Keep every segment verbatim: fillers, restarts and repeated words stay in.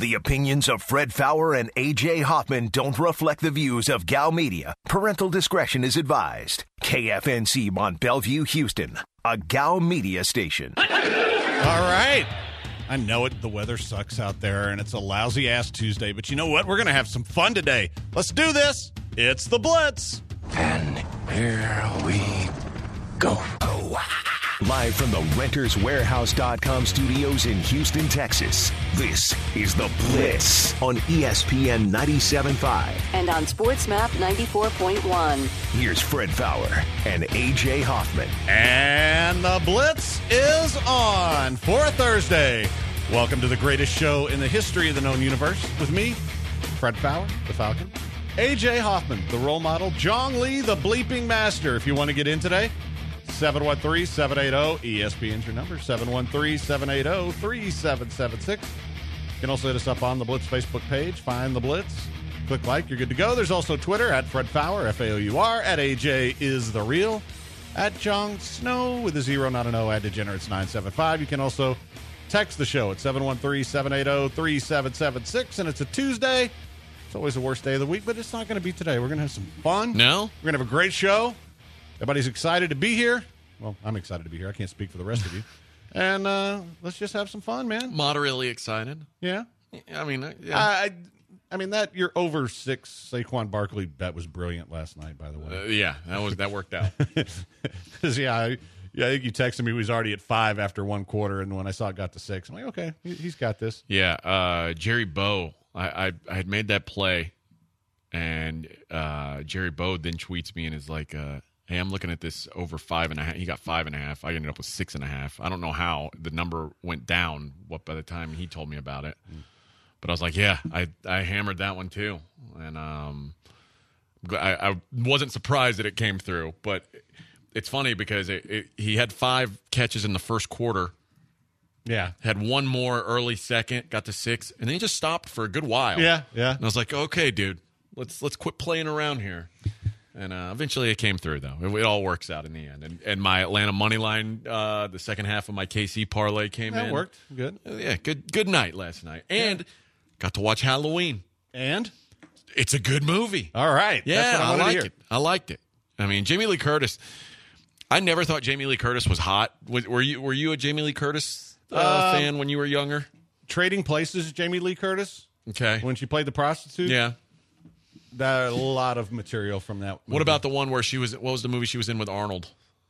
The opinions of Fred Fowler and A J Hoffman don't reflect the views of Gal Media. Parental discretion is advised. K F N C Mont Bellevue, Houston, a Gal Media station. All right. I know it. The weather sucks out there, and it's a lousy-ass Tuesday. But you know what? We're going to have some fun today. Let's do this. It's the Blitz. And here we go. Live from the Renters Warehouse dot com studios in Houston, Texas, this is The Blitz on E S P N ninety-seven point five. And on SportsMap ninety-four point one. Here's Fred Fowler and A J Hoffman. And the Blitz is on for a Thursday. Welcome to the greatest show in the history of the known universe with me, Fred Fowler, the Falcon, A J Hoffman, the role model, Jong Lee, the bleeping master. If you want to get in today, seven one three, seven eight zero, E S P N's your number, seven one three, seven eight zero, three seven seven six. You can also hit us up on the Blitz Facebook page. Find the Blitz. Click like. You're good to go. There's also Twitter, at Fred Fowler, F A O U R, at A J is the real, at Jong Snow with a zero, not an O, at Degenerates nine seven five. You can also text the show at seven one three, seven eight zero, three seven seven six. And it's a Tuesday. It's always the worst day of the week, but it's not going to be today. We're going to have some fun. No? We're going to have a great show. Everybody's excited to be here. Well, I'm excited to be here. I can't speak for the rest of you. And uh, let's just have some fun, man. Moderately excited. Yeah? I mean, uh, yeah. I, I mean, that your over six Saquon Barkley bet was brilliant last night, by the way. Uh, yeah, that was that worked out. Because, yeah, I, yeah, I think you texted me he was already at five after one quarter, and when I saw it got to six, I'm like, okay, he, he's got this. Yeah, uh, Jerry Bowe, I, I, I had made that play, and uh, Jerry Bowe then tweets me and is like, uh, hey, I'm looking at this over five and a half. He got five and a half. I ended up with six and a half. I don't know how the number went down what by the time he told me about it. Mm. But I was like, yeah, I, I hammered that one too. And um, I, I wasn't surprised that it came through. But it's funny because it, it, he had five catches in the first quarter. Yeah. Had one more early second, got to six, and then he just stopped for a good while. Yeah, yeah. And I was like, okay, dude, let's let's quit playing around here. And uh, eventually it came through, though. It, it all works out in the end. And, and my Atlanta money line, uh, the second half of my K C parlay came that in. That worked. Good. Uh, yeah, good good night last night. And yeah. got to watch Halloween. And? It's a good movie. All right. Yeah, That's what I, I liked hear. it. I liked it. I mean, Jamie Lee Curtis, I never thought Jamie Lee Curtis was hot. Were you, were you a Jamie Lee Curtis uh, uh, fan when you were younger? Trading Places, Jamie Lee Curtis. Okay. When she played the prostitute. Yeah. That, a lot of material from that movie. What about the one where she was, what was the movie she was in with Arnold?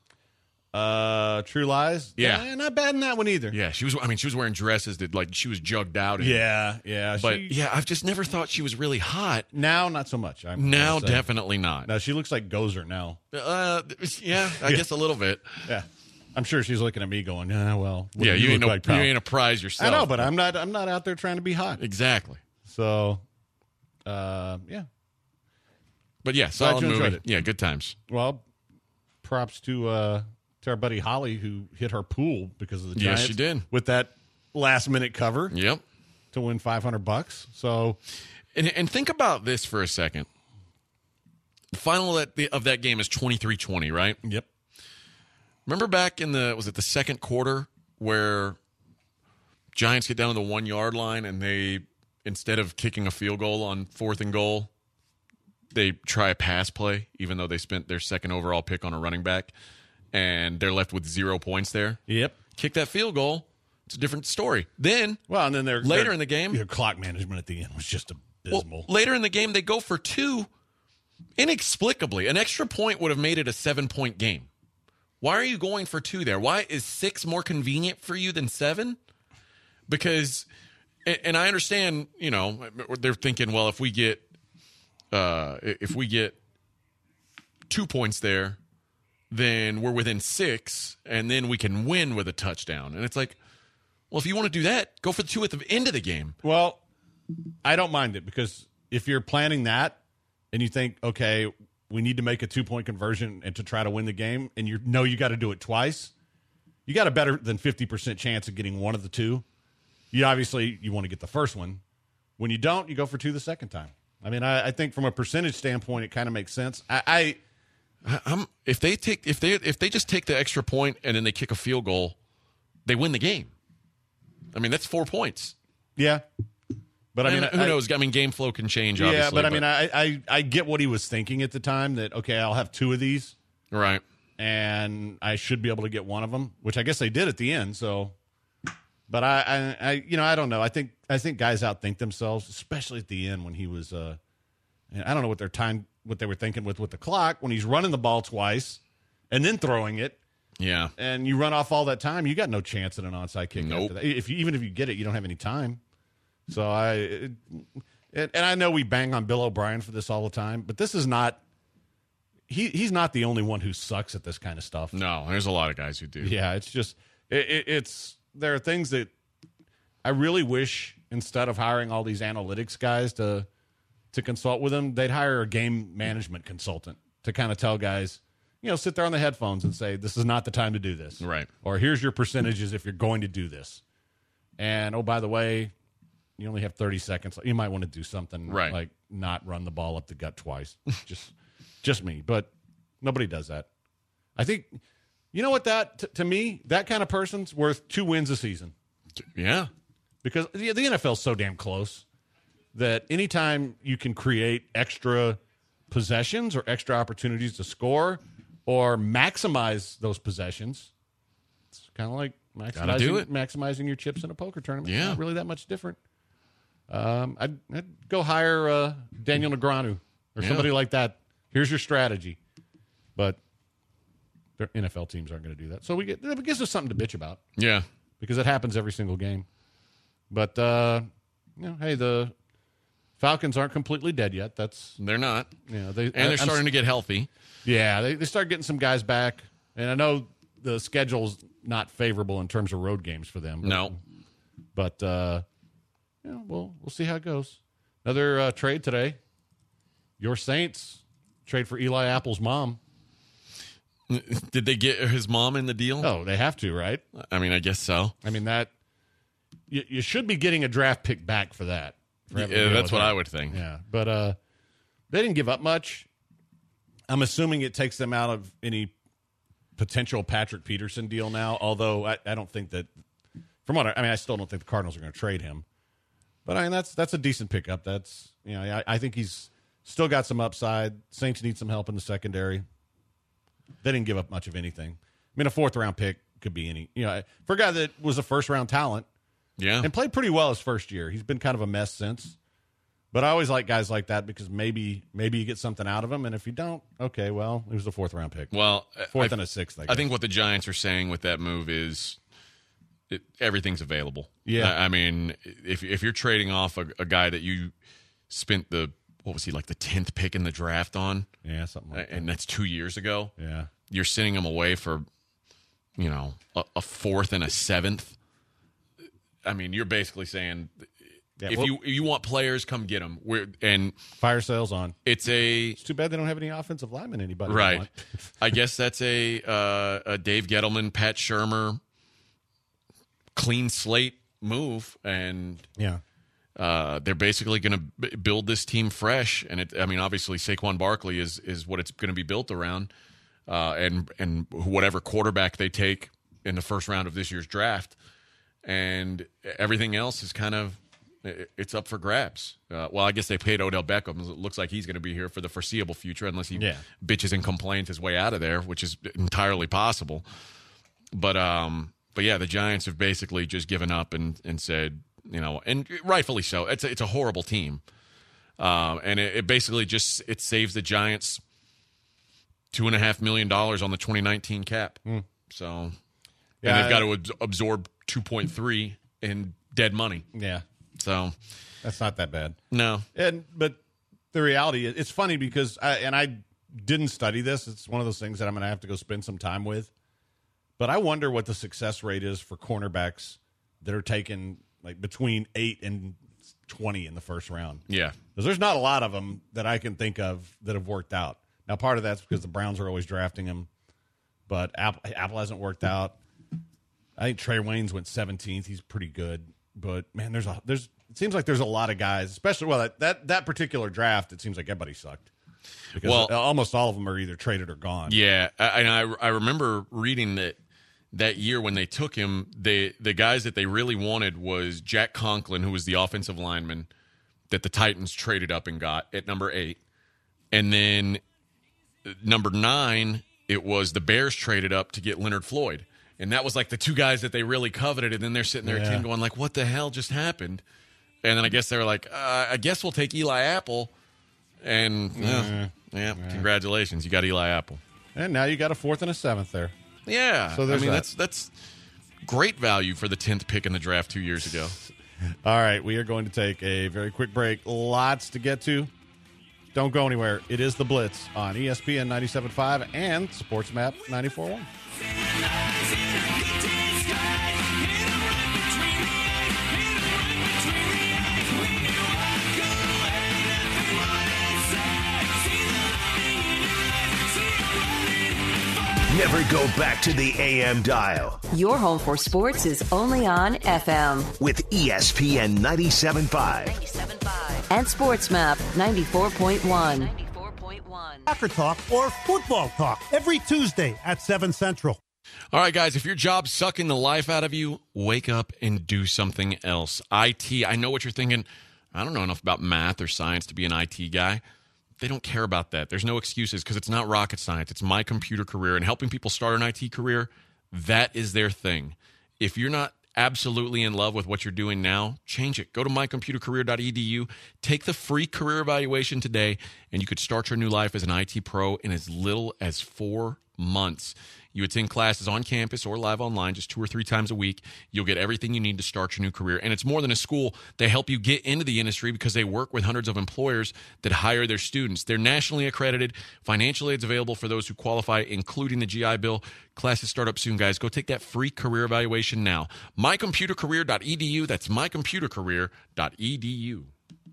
Uh, True Lies? Yeah. yeah. Not bad in that one either. Yeah, she was, I mean, she was wearing dresses that, like, she was jugged out in. Yeah, yeah. But, she, yeah, I've just never thought she was really hot. Now, not so much. I'm now, definitely not. No, she looks like Gozer now. Uh, yeah, I yeah. guess a little bit. Yeah. I'm sure she's looking at me going, yeah, well, what yeah, do you, you, ain't look no, like, pal? you ain't a prize yourself. I know, but I'm not I'm not out there trying to be hot. Exactly. So, uh, yeah. But yeah, solid movie. It. Yeah, good times. Well, props to uh, to our buddy Holly who hit her pool because of the Giants. Yes, she did. With that last minute cover. Yep. To win five hundred bucks. So, and, and think about this for a second. The final of that, of that game is twenty-three twenty, right? Yep. Remember back in the, was it the second quarter where Giants get down to the one yard line and they, instead of kicking a field goal on fourth and goal, they try a pass play, even though they spent their second overall pick on a running back, and they're left with zero points there. Yep. Kick that field goal. It's a different story. Then, well, and then they're later they're, in the game, your clock management at the end was just abysmal. Well, later in the game, they go for two. Inexplicably, an extra point would have made it a seven-point game. Why are you going for two there? Why is six more convenient for you than seven? Because, and I understand, you know, they're thinking, well, if we get, uh, if we get two points there, then we're within six, and then we can win with a touchdown. And it's like, well, if you want to do that, go for the two at the end of the game. Well, I don't mind it because if you're planning that and you think, okay, we need to make a two-point conversion and to try to win the game, and you know you got to do it twice, you got a better than fifty percent chance of getting one of the two. You obviously, you want to get the first one. When you don't, you go for two the second time. I mean, I, I think from a percentage standpoint, it kind of makes sense. I, I I'm, if they take if they if they just take the extra point and then they kick a field goal, they win the game. I mean, that's four points. Yeah. But I mean, and who I, knows? I mean, game flow can change. Yeah, Obviously, but I mean, I, I I get what he was thinking at the time. That okay, I'll have two of these, right, and I should be able to get one of them, which I guess they did at the end. So, but I, I, I you know, I don't know. I think I think guys outthink themselves, especially at the end when he was. Uh, I don't know what their time, what they were thinking with with the clock when he's running the ball twice and then throwing it. Yeah, and you run off all that time, you got no chance at an onside kick. Nope. After that. If you, even if you get it, you don't have any time. So I, it, and I know we bang on Bill O'Brien for this all the time, but this is not. He he's not the only one who sucks at this kind of stuff. no, there's a lot of guys who do. Yeah, it's just it, it, it's there are things that I really wish instead of hiring all these analytics guys to to consult with them, they'd hire a game management consultant to kind of tell guys, you know, sit there on the headphones and say, this is not the time to do this. Right. Or here's your percentages if you're going to do this. And, oh, by the way, you only have thirty seconds. You might want to do something right. like not run the ball up the gut twice. just just me. But nobody does that. I think, you know what, that, t- to me, that kind of person's worth two wins a season. Yeah. Because the, the N F L is so damn close that anytime you can create extra possessions or extra opportunities to score or maximize those possessions, it's kind of like maximizing, do it. maximizing your chips in a poker tournament. Yeah. It's not really that much different. Um, I'd, I'd go hire uh, Daniel Negreanu or Yeah. somebody like that. Here's your strategy. But their N F L teams aren't going to do that. So we get, it gives us something to bitch about Yeah. because it happens every single game. But, uh, you know, hey, the Falcons aren't completely dead yet. That's They're not. you know, they And they're I'm- starting to get healthy. Yeah, they they start getting some guys back, and I know the schedule's not favorable in terms of road games for them. But, No. but uh, you know, we'll we'll see how it goes. Another uh, trade today. Your Saints trade for Eli Apple's mom. Did they get his mom in the deal? Oh, they have to, right? I mean, I guess so. I mean that you, you should be getting a draft pick back for that. for having to Yeah, deal that's with what that. I would think. Yeah, but uh, they didn't give up much. I'm assuming it takes them out of any potential Patrick Peterson deal now, although I, I don't think that, from what I, I mean, I still don't think the Cardinals are going to trade him. But I mean, that's that's a decent pickup. That's, you know, I, I think he's still got some upside. Saints need some help in the secondary. They didn't give up much of anything. I mean, a fourth round pick could be any, you know, for a guy that was a first round talent Yeah. and played pretty well his first year. He's been kind of a mess since. But I always like guys like that because maybe maybe you get something out of him, and if you don't, okay, well, it was a fourth round pick, Well, fourth I, and a sixth. I, I guess. think what the Giants are saying with that move is it, everything's available. Yeah. I, I mean, if if you're trading off a, a guy that you spent the what was he like the tenth pick in the draft on, yeah, something like and that's two years ago. that. Yeah, You're sending him away for, you know, a, a fourth and a seventh. I mean, you're basically saying, yeah if well, you if you want players, come get them. We're, and fire sales on. it's a It's too bad they don't have any offensive linemen. Anybody would right. want. I guess that's a uh, a Dave Gettleman, Pat Shurmur, clean slate move, and Yeah, uh, they're basically going to b- build this team fresh. And it, I mean, obviously, Saquon Barkley is is what it's going to be built around, uh, and and whatever quarterback they take in the first round of this year's draft, and everything else is kind of it- it's up for grabs. Uh, well, I guess they paid Odell Beckham. It looks like he's going to be here for the foreseeable future, unless he Yeah. bitches and complains his way out of there, which is entirely possible. But um, but yeah, the Giants have basically just given up and and said, you know, and rightfully so. It's a, it's a horrible team, um, and it, it basically just it saves the Giants two and a half million dollars on the twenty nineteen cap. So, Yeah, and they've got I- to ab- absorb two point three in dead money. yeah, So, that's not that bad. no, And but the reality is, it's funny because I and I didn't study this. It's one of those things that I'm going to have to go spend some time with. But I wonder what the success rate is for cornerbacks that are taken like between eight and twenty in the first round. yeah, Because there's not a lot of them that I can think of that have worked out. Now, part of that's because the Browns are always drafting them, but Apple, Apple hasn't worked out. I think Trey Waynes went seventeenth. He's pretty good, but man, there's a there's it seems like there's a lot of guys, especially well that that, that particular draft. It seems like everybody sucked because Well- almost all of them are either traded or gone. yeah. I, and I I remember reading that that year when they took him, they the guys that they really wanted was Jack Conklin, who was the offensive lineman, that the Titans traded up and got at number eight. And then number nine, it was the Bears traded up to get Leonard Floyd. And that was like the two guys that they really coveted. And then they're sitting there Yeah. at ten going like, what the hell just happened? And then I guess they were like, uh, I guess we'll take Eli Apple. And yeah, yeah, yeah, congratulations. You got Eli Apple. And now you got a fourth and a seventh there. Yeah. So I there's mean, that. that's that's great value for the tenth pick in the draft two years ago. All right, we are going to take a very quick break. Lots to get to. Don't go anywhere. It is The Blitz on E S P N ninety-seven point five and SportsMap ninety-four point one. Never go back to the A M dial Your home for sports is only on F M with E S P N ninety-seven point five. and SportsMap ninety-four point one. Soccer talk or football talk every Tuesday at seven Central. All right, guys, if your job's sucking the life out of you, wake up and do something else. I T, I know what you're thinking. I don't know enough about math or science to be an I T guy. They don't care about that. There's no excuses because it's not rocket science. It's My Computer Career, and helping people start an I T career, that is their thing. If you're not absolutely in love with what you're doing now, change it. Go to my computer career dot e d u, take the free career evaluation today, and you could start your new life as an I T pro in as little as four months. You attend classes on campus or live online just two or three times a week. You'll get everything you need to start your new career. And it's more than a school. They help you get into the industry because they work with hundreds of employers that hire their students. They're nationally accredited. Financial aid's available for those who qualify, including the G I Bill. Classes start up soon, guys. Go take that free career evaluation now. my computer career dot e d u. That's my computer career dot e d u.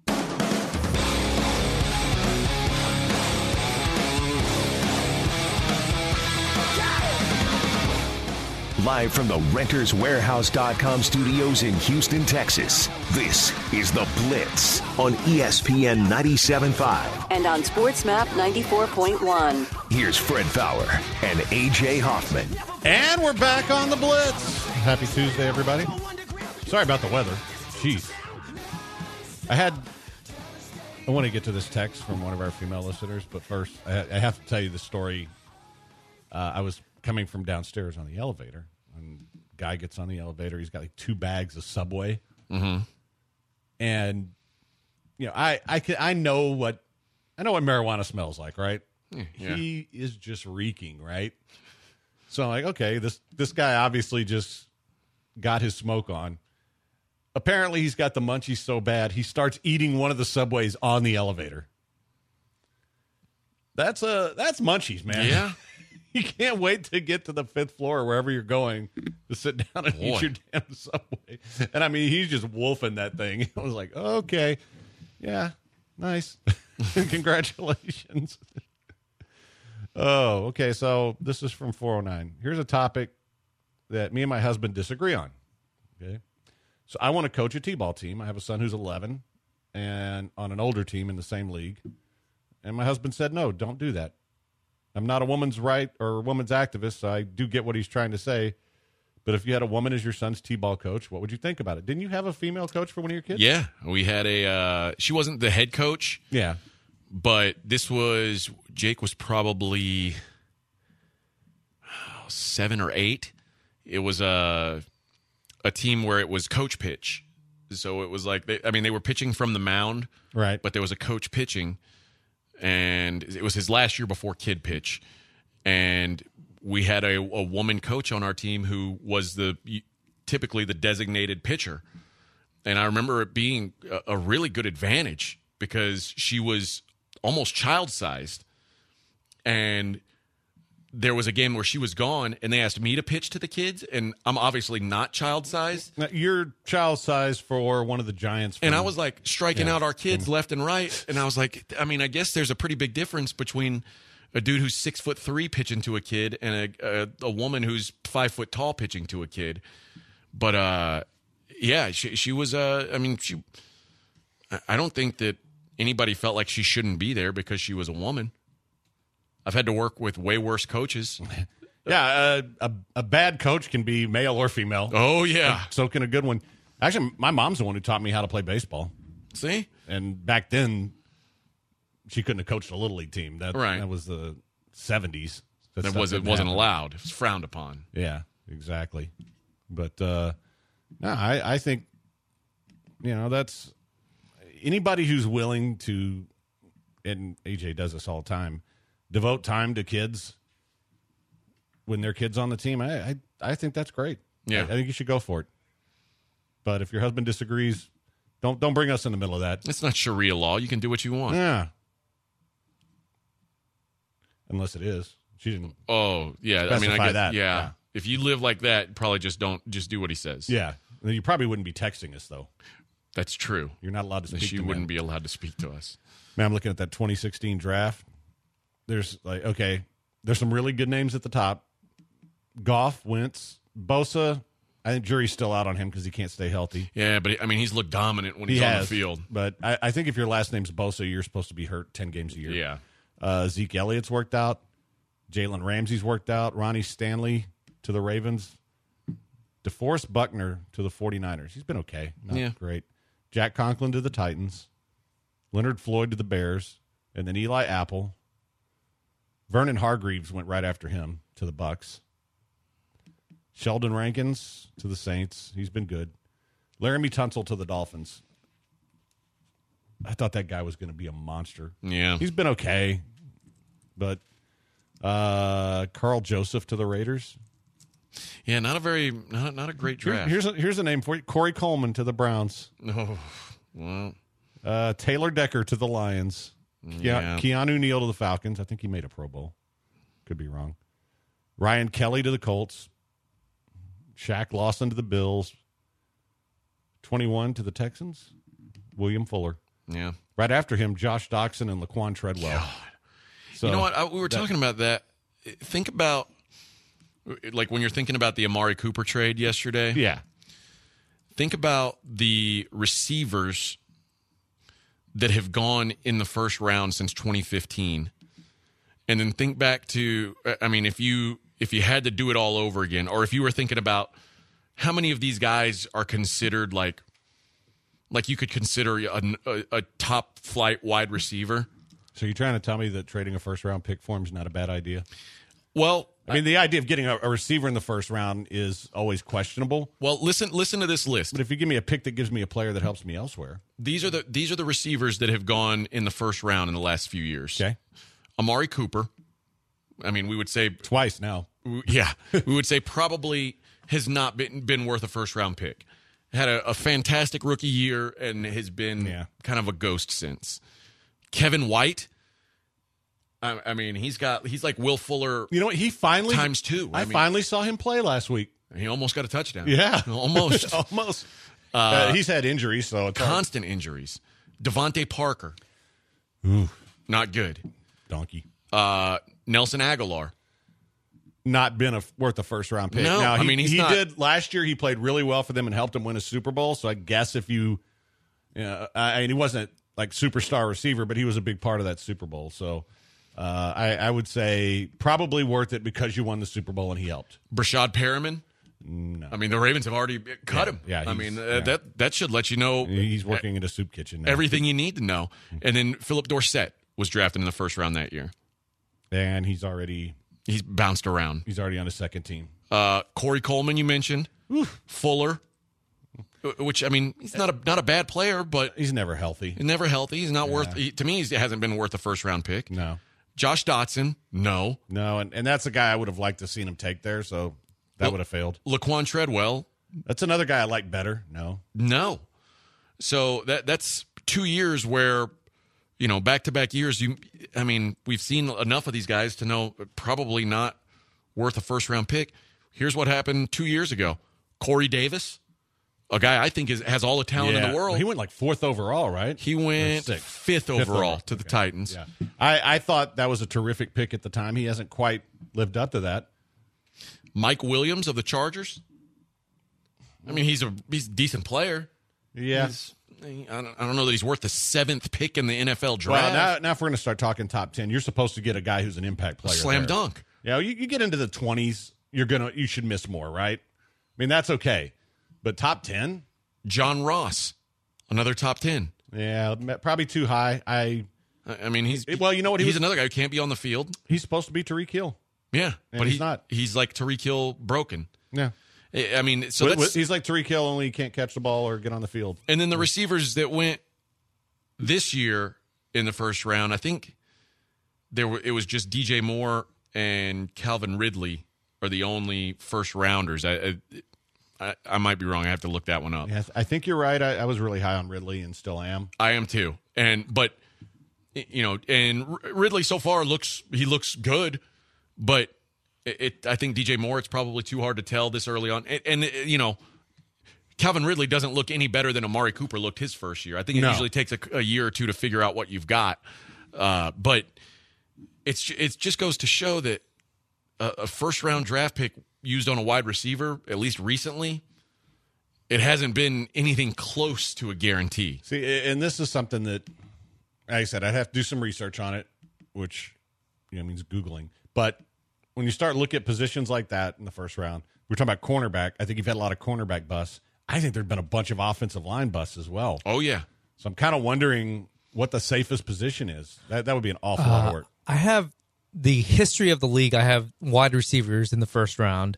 Live from the Renters Warehouse dot com studios in Houston, Texas, this is The Blitz on E S P N ninety-seven point five. And on SportsMap ninety-four point one. Here's Fred Fowler and A J Hoffman. And we're back on The Blitz. Happy Tuesday, everybody. Sorry about the weather. Jeez. I had... I want to get to this text from one of our female listeners, but first, I, I have to tell you the story. Uh, I was coming from downstairs on the elevator, and guy gets on the elevator. He's got like two bags of Subway. Mm-hmm. And, you know, I, I, can, I know what... I know what marijuana smells like, right? Yeah. He is just reeking, right? So I'm like, okay, this this guy obviously just got his smoke on. Apparently, he's got the munchies so bad, he starts eating one of the Subways on the elevator. That's a that's munchies, man. Yeah. You can't wait to get to the fifth floor or wherever you're going to sit down and Boy. eat your damn Subway. And I mean, he's just wolfing that thing. I was like, okay, yeah, nice. Congratulations. Oh, okay. So this is from four oh nine. Here's a topic that me and my husband disagree on. Okay. So I want to coach a T-ball team. I have a son who's eleven and on an older team in the same league. And my husband said, no, don't do that. I'm not a woman's right or a woman's activist, so I do get what he's trying to say. But if you had a woman as your son's T-ball coach, what would you think about it? Didn't you have a female coach for one of your kids? Yeah. We had a, uh, she wasn't the head coach. Yeah. But this was, Jake was probably oh, seven or eight. It was a, a team where it was coach pitch. So it was like, they, I mean, they were pitching from the mound. Right. But there was a coach pitching. And it was his last year before kid pitch. And we had a, a woman coach on our team who was the typically the designated pitcher. And I remember it being a, a really good advantage because she was almost child-sized. And there was a game where she was gone, and they asked me to pitch to the kids, and I'm obviously not child-sized. Now, you're child-sized for one of the Giants. And I was, like, striking Yeah. out our kids left and right. And I was like, I mean, I guess there's a pretty big difference between a dude who's six foot three pitching to a kid and a, a, a woman who's five foot tall pitching to a kid. But, uh, yeah, she, she was, uh, I mean, she. I don't think that anybody felt like she shouldn't be there because she was a woman. I've had to work with way worse coaches. Yeah, uh, a, a bad coach can be male or female. Oh, yeah. So can a good one. Actually, my mom's the one who taught me how to play baseball. See? And back then, she couldn't have coached a Little League team. That, Right. that was the seventies. That That stuff was, it didn't wasn't happen. allowed. It was frowned upon. Yeah, exactly. But, uh, no, I, I think, you know, that's anybody who's willing to, and A J does this all the time, devote time to kids when their kids on the team. I, I, I think that's great. Yeah. I, I think you should go for it. But if your husband disagrees, don't don't bring us in the middle of that. It's not Sharia law. You can do what you want. Yeah. Unless it is. She didn't. Oh, yeah. I mean, I Specify guess, that. Yeah. Yeah. If you live like that, probably just don't, just do what he says. Yeah. You probably wouldn't be texting us, though. That's true. You're not allowed to speak She to wouldn't men. be allowed to speak to us. Man, I'm looking at that twenty sixteen draft. There's like, okay, there's some really good names at the top. Goff, Wentz, Bosa. I think jury's still out on him because he can't stay healthy. Yeah, but I mean, he's looked dominant when He he's on has, the field. But I, I think if your last name's Bosa, you're supposed to be hurt ten games a year. Yeah. Uh, Zeke Elliott's worked out. Jalen Ramsey's worked out. Ronnie Stanley to the Ravens. DeForest Buckner to the 49ers. He's been okay. Not Yeah. great. Jack Conklin to the Titans. Leonard Floyd to the Bears. And then Eli Apple. Vernon Hargreaves went right after him to the Bucks. Sheldon Rankins to the Saints. He's been good. Laramie Tunsil to the Dolphins. I thought that guy was going to be a monster. Yeah. He's been okay. But uh, Carl Joseph to the Raiders. Yeah, not a very, not, not a great Here- draft. here's a, here's a name for you. Corey Coleman to the Browns. Oh, well, Uh, Taylor Decker to the Lions. Ke- Yeah. Keanu Neal to the Falcons. I think he made a Pro Bowl. Could be wrong. Ryan Kelly to the Colts. Shaq Lawson to the Bills. twenty-one to the Texans. William Fuller. yeah. Right after him, Josh Doxson and Laquan Treadwell. So, you know what? I, we were that- talking about that. Think about, like, when you're thinking about the Amari Cooper trade yesterday. Yeah. Think about the receivers that have gone in the first round since twenty fifteen. And then think back to, I mean, if you if you had to do it all over again, or if you were thinking about how many of these guys are considered like, like you could consider a, a, a top flight wide receiver. So you're trying to tell me that trading a first round pick for him is not a bad idea? Well, I mean, the idea of getting a, a receiver in the first round is always questionable. well, listen, listen to this list. But if you give me a pick that gives me a player that helps me elsewhere, These are the these are the receivers that have gone in the first round in the last few years. okay, Amari Cooper. I mean, we would say, twice now. yeah, we would say probably has not been been worth a first round pick. Had a, a fantastic rookie year and has been Yeah. kind of a ghost since. Kevin White. I, I mean, he's got he's like Will Fuller. You know what? He finally Times two. I, I mean- finally saw him play last week. He almost got a touchdown. Yeah, almost. almost. Uh, he's had injuries, so it's hard. Constant injuries. Devontae Parker. Not good. Donkey. Uh, Nelson Aguilar. Not been a, worth a first round pick. No, now, I he, mean, he's he not- did last year. He played really well for them and helped them win a Super Bowl. So I guess if you, you know, I I mean, he wasn't like superstar receiver, but he was a big part of that Super Bowl. So uh, I, I would say probably worth it because you won the Super Bowl and he helped. Brashad Perriman. No, I mean, the Ravens have already cut Yeah, him. yeah, I he's- mean, uh, yeah. that that should let you know he's working in a soup kitchen now. everything you need to know. And then Philip Dorsett was drafted in the first round that year. and he's already He's bounced around. he's already on his second team. Uh, Corey Coleman, you mentioned. Fuller, which I mean, he's not a not a bad player, but He's never healthy. he's never healthy. He's not worth. He, to me, he hasn't been worth a first round pick. No, Josh Dotson, no. no, and, and that's a guy I would have liked to seen him take there. So that Well- would have failed. Laquan Treadwell, That's another guy I like better. No, no. So that that's two years where, you know, back to back years. You, I mean, we've seen enough of these guys to know probably not worth a first round pick. Here's what happened two years ago: Corey Davis, a guy I think is has all the talent in Yeah. the world. He went like fourth overall, right? He went Or sixth? fifth overall to the Okay. Titans. Yeah, I, I thought that was a terrific pick at the time. He hasn't quite lived up to that. Mike Williams of the Chargers. I mean, he's a he's a decent player. Yeah. He's- I don't, I don't know that he's worth the seventh pick in the N F L Well, draft. now, now if we're going to start talking top ten, you're supposed to get a guy who's an impact player. Slam there. dunk. Yeah, you, you get into the twenties, you're gonna you should miss more, right? I mean, that's okay. But top ten? John Ross, another top ten. Yeah, probably too high. I. I mean, he's well, you know what? He he's was, another guy who can't be on the field. He's supposed to be Tariq Hill. Yeah, and but he's he, not. He's like Tariq Hill broken. Yeah. I mean, so with, that's, he's like Tariq Hill, only he can't catch the ball or get on the field. And then the receivers that went this year in the first round, I think there were it was just D J Moore and Calvin Ridley are the only first rounders. I, I I might be wrong. I have to look that one up. Yeah, I think you're right. I, I was really high on Ridley and still am. I am too. And but you know, and Ridley so far looks he looks good, but it, it I think D J Moore, it's probably too hard to tell this early on. And, and you know, Calvin Ridley doesn't look any better than Amari Cooper looked his first year. I think it no. usually takes a, a year or two to figure out what you've got. Uh, but it's it just goes to show that a, a first round draft pick used on a wide receiver, at least recently, it hasn't been anything close to a guarantee. See, and this is something that, like I said, I'd have to do some research on it, which you know means Googling. But when you start looking at positions like that in the first round, we're talking about cornerback. I think you've had a lot of cornerback busts. I think there've been a bunch of offensive line busts as well. Oh, yeah. So I'm kind of wondering what the safest position is. That that would be an awful lot of work. I have the history of the league. I have wide receivers in the first round.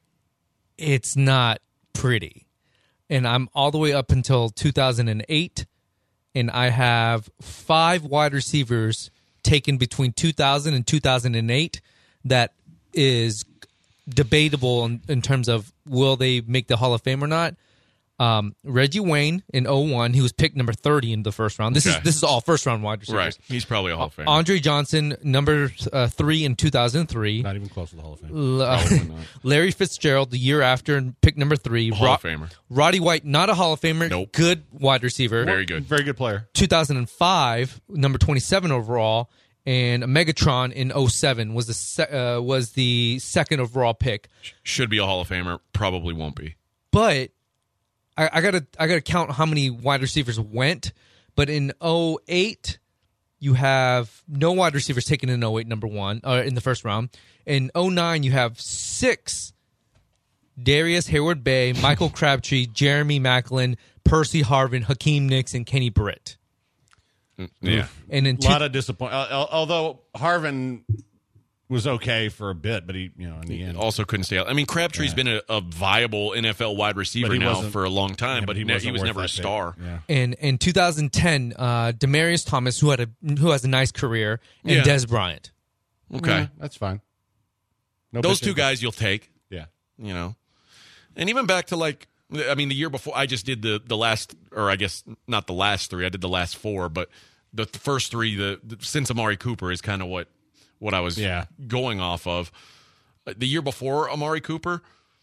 It's not pretty. And I'm all the way up until two thousand eight, and I have five wide receivers taken between two thousand and two thousand eight that is debatable in, in terms of will they make the Hall of Fame or not. Um, Reggie Wayne in oh one, he was picked number thirty in the first round. This okay. is this is all first round wide receivers. Right, he's probably a Hall of Famer. Andre Johnson, number uh, three in two thousand three. Not even close to the Hall of Fame. L- uh, Larry Fitzgerald, the year after, pick number three. Hall Ro- of Famer. Roddy White, not a Hall of Famer. Nope. Good wide receiver. Very good. Very good player. two thousand five, number twenty-seven overall, and Megatron in oh seven was the se- uh, was the second overall pick. Should be a Hall of Famer. Probably won't be. But I, I gotta I gotta count how many wide receivers went. But in oh eight, you have no wide receivers taken in oh eight, number one, uh, in the first round. In oh nine, you have six: Darius Hayward-Bay, Michael Crabtree, Jeremy Maclin, Percy Harvin, Hakeem Nicks, and Kenny Britt. Yeah. And in A lot of disappointment. Uh, although Harvin was okay for a bit, but he, you know, in the end, Also couldn't stay out. I mean, Crabtree's Yeah. been a, a viable N F L wide receiver But he now wasn't- for a long time, yeah, but, he, wasn't he was worth never a that pick. star. Yeah. And in two thousand ten, uh, Demarius Thomas, who had a who has a nice career, and Yeah. Des Bryant. Okay. Yeah, that's fine. No Those pitching. two guys you'll take, Yeah. you know. And even back to like, I mean, the year before, I just did the, the last, or I guess not the last three, I did the last four, but the first three, the, the since Amari Cooper is kind of what, what I was Yeah. going off of. The year before Amari Cooper,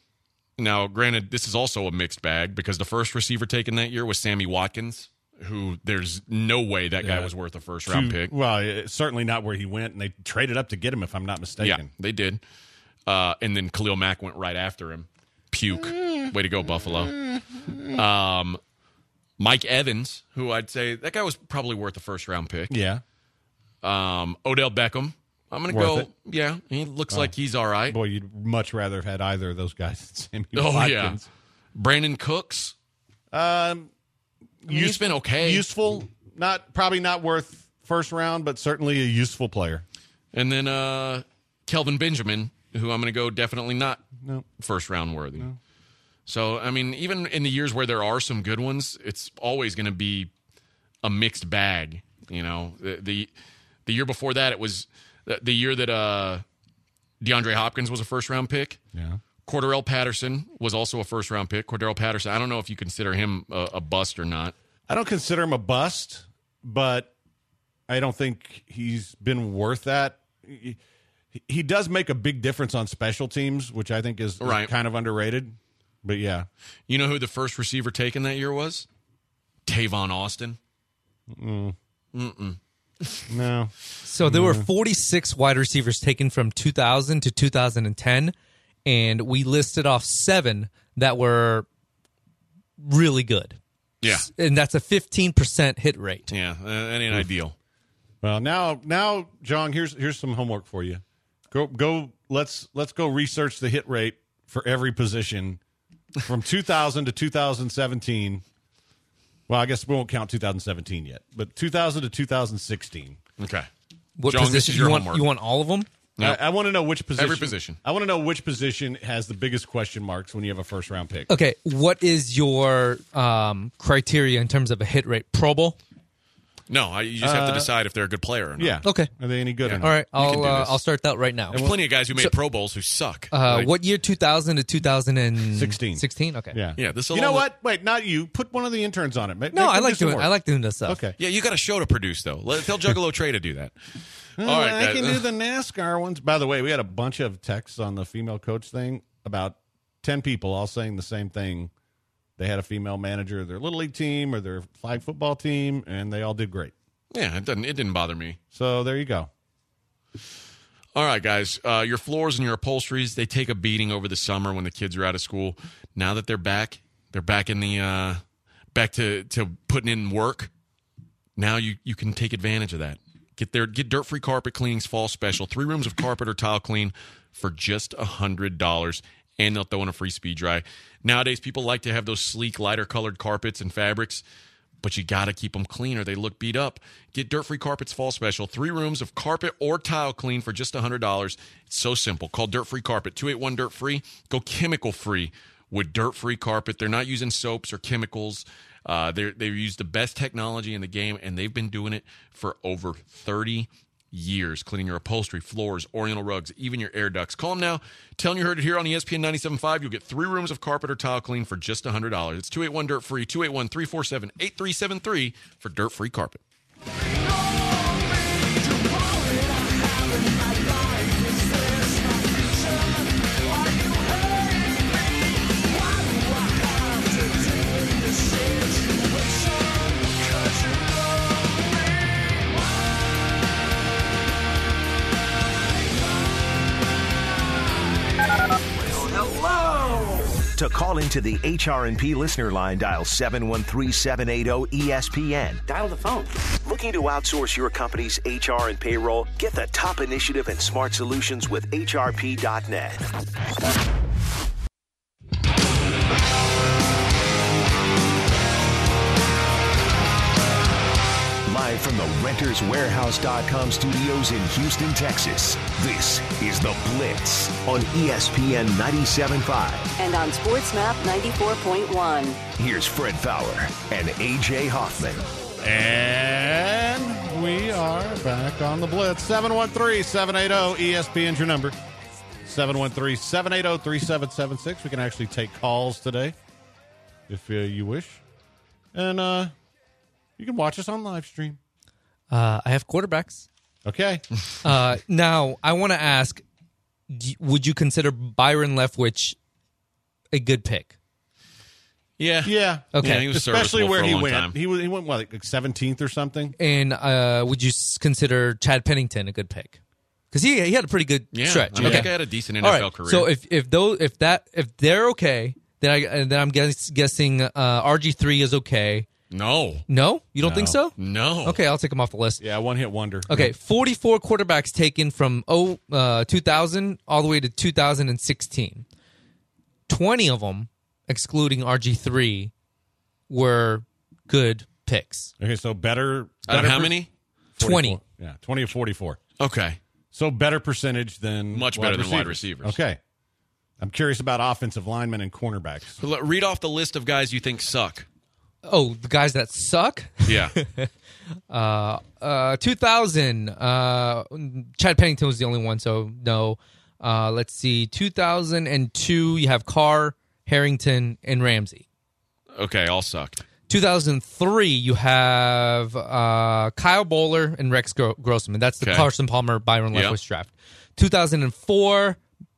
now granted, this is also a mixed bag because the first receiver taken that year was Sammy Watkins, who there's no way that guy Yeah. was worth a first round Two- pick. Well, it's certainly not where he went, and they traded up to get him, if I'm not mistaken. Yeah, they did. Uh, and then Khalil Mack went right after him. Puke. Way to go, Buffalo. Um, Mike Evans, who I'd say that guy was probably worth a first round pick. Yeah. Um, Odell Beckham. I'm going to Worth go. it? Yeah, he looks like he's all right. Boy, you'd much rather have had either of those guys than Sammy Oh, yeah. Watkins. Brandon Cooks. Um, He's been okay. Useful. Not probably not worth first round, but certainly a useful player. And then uh, Kelvin Benjamin, who I'm going to go definitely not No. first round worthy. So, I mean, even in the years where there are some good ones, it's always going to be a mixed bag. You know, the, the the year before that, it was the, the year that uh, DeAndre Hopkins was a first round pick. Yeah. Cordarrelle Patterson was also a first round pick. Cordarrelle Patterson, I don't know if you consider him a, a bust or not. I don't consider him a bust, but I don't think he's been worth that. He, he does make a big difference on special teams, which I think is, is Right. kind of underrated. But yeah. You know who the first receiver taken that year was? Tavon Austin. No. So there were forty-six wide receivers taken from two thousand to two thousand ten, and we listed off seven that were really good. Yeah. And that's a fifteen percent hit rate. Yeah, uh, that ain't ideal. Well, now, now, John, here's here's some homework for you. Go, go. Let's let's go research the hit rate for every position from two thousand to two thousand seventeen Well, I guess we won't count two thousand seventeen yet, but two thousand to two thousand sixteen. Okay. What Jones, this position is you your want? homework. You want all of them? Yep. I, I want to know which position. Every position. I want to know which position has the biggest question marks when you have a first round pick. Okay. What is your um, criteria in terms of a hit rate? Pro Bowl? No, I, you just have to Uh, decide if they're a good player or not. Yeah. Okay. Are they any good Yeah. or not? All right. You can I'll do uh, this. I'll start that right now. There's plenty of guys who made So- Pro Bowls who suck. Uh, Like, what year? two thousand to two thousand Sixteen. sixteen? Okay. Yeah. Yeah, this You along know with- what? Wait, not you. Put one of the interns on it. Make, No, make I them like do some doing. work. I like doing this stuff. Okay. Yeah, you got a show to produce, though. Let, tell Juggalo Trey to do that. Well, All right, I that- can do the NASCAR ones. By the way, we had a bunch of texts on the female coach thing. About ten people all saying the same thing. They had a female manager of their little league team or their flag football team, and they all did great. Yeah, it didn't. It didn't bother me. So there you go. All right, guys. Uh, your floors and your upholsteries, they take a beating over the summer when the kids are out of school. Now that they're back, they're back in the uh, back to, to putting in work. Now you, you can take advantage of that. Get their get Dirt Free Carpet Cleaning's fall special. Three rooms of carpet or tile clean for just one hundred dollars. And they'll throw in a free speed dry. Nowadays, people like to have those sleek, lighter colored carpets and fabrics. But you got to keep them clean or they look beat up. Get Dirt Free Carpet's fall special. Three rooms of carpet or tile clean for just one hundred dollars. It's so simple. Call Dirt Free Carpet, two eight one dirt free. Go chemical free with Dirt Free Carpet. They're not using soaps or chemicals. Uh, they they use the best technology in the game, and they've been doing it for over thirty years, cleaning your upholstery, floors, oriental rugs, even your air ducts. Call them now. Tell them you heard it here on E S P N ninety-seven point five. You'll get three rooms of carpet or tile clean for just one hundred dollars. It's two eight one dirt free, two eight one, three four seven, eight three seven three for Dirt Free Carpet. To call into the H R and P listener line, dial seven one three, seven eight zero, E S P N. Dial the phone. Looking to outsource your company's H R and payroll? Get the top initiative and smart solutions with H R P dot net. Live from the Renters Warehouse dot com studios in Houston, Texas, this is The Blitz on E S P N ninety-seven point five. And on SportsMap ninety-four point one. Here's Fred Fowler and A J Hoffman. And we are back on The Blitz. seven one three, seven eight zero, E S P N's your number. seven one three, seven eight zero, three seven seven six. We can actually take calls today if uh, you wish. And uh, you can watch us on live stream. Uh, I have quarterbacks. Okay. Uh, now, I want to ask, d- would you consider Byron Leftwich a good pick? Yeah. Yeah. Okay. Yeah, he was Especially serviceable where for a he long went. time. He was he went what, like seventeenth or something? And uh, would you s- consider Chad Pennington a good pick? Because he he had a pretty good Yeah, stretch. I mean, okay. that guy had a decent N All F L right. career. So if if those if that if they're okay, then I and then I'm guess, guessing uh, R G three is okay. no, No, you don't think so? no. Okay, I'll take him off the list. Yeah, one hit wonder. Okay, forty-four quarterbacks taken from oh, uh, two thousand all the way to two thousand sixteen. twenty of them, excluding R G three, were good picks. Okay, so better. Out of better how per- many? twenty. forty-four. Yeah, twenty of forty-four. Okay. So better percentage than Much wide better than wide receivers. Okay. I'm curious about offensive linemen and cornerbacks. So let- read off the list of guys you think suck. Oh, the guys that suck? Yeah. Uh, uh, two thousand, uh, Chad Pennington was the only one, so no. Uh, let's see, two thousand two, you have Carr, Harrington, and Ramsey. Okay, all sucked. two thousand three, you have uh, Kyle Bowler and Rex Gro- Grossman. That's the Okay. Carson Palmer, Byron Yep. Leftwich draft. two thousand four,